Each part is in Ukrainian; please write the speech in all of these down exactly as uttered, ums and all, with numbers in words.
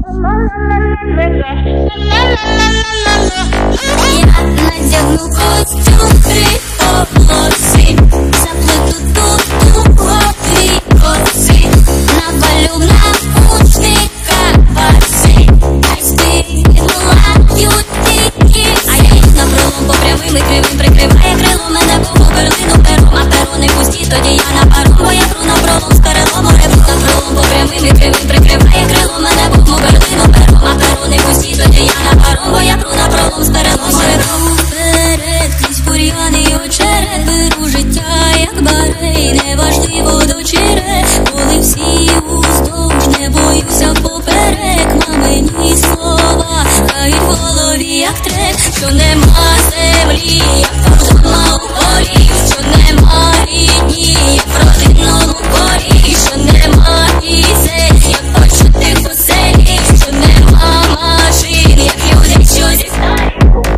надягну костюм, три полоси, заплету тут у голові коси, навалю наушника баси, хай співають тільки сі. На пролом по прямим і кривим прикриває крило мене, бо перлину пером, а перо не пусті, тоді я на паром, бо я тру на пролом з перелому ребру. На пролом по прямим і кривим прикриває крило мене, бо перлину пером, а перо не пусті, тоді я на паром, бо я тру на пролом з перелому ребру. Вперед, крізь бур'яни й очерет, беру життя як барей, неважливо до черед, коли всі уздовж, не боюся поперек, мамині слова грають в голові як трек, що нема землі, як вдома у полі, що нема рідні, як в родинному колі, що нема пісень, як почутих у селі, що нема машин, як люди, що зі сталі.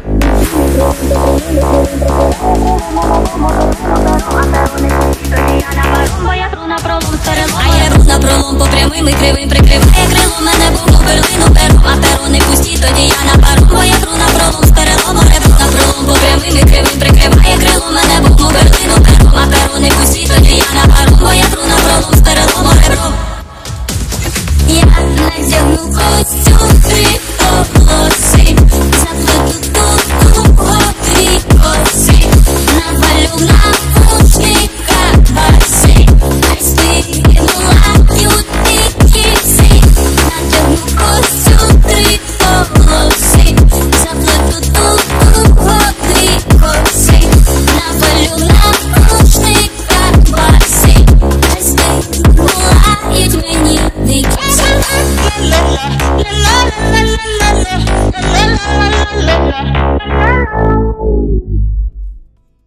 А я рух на пролом по прямим і кривим прикриває крило мене, бо перлину пером, а перо не пусті, тоді я на паром, бо я тру на пролом з перелому ребру. На пролом по прямим і кривим прикриває крило мене, бо перлину пером, а перо не пусті, тоді я на паром, бо я тру на пролом з перелому ребру. Я надягну костюм, три полоси, заплету тут у голові коси, навалю наушника баси, хай співають тільки сі. Надягну костюм, три полоси, заплету тут у голові коси, навалю наушника баси, хай співають мені дикі. La la la la la la la la la la la la la.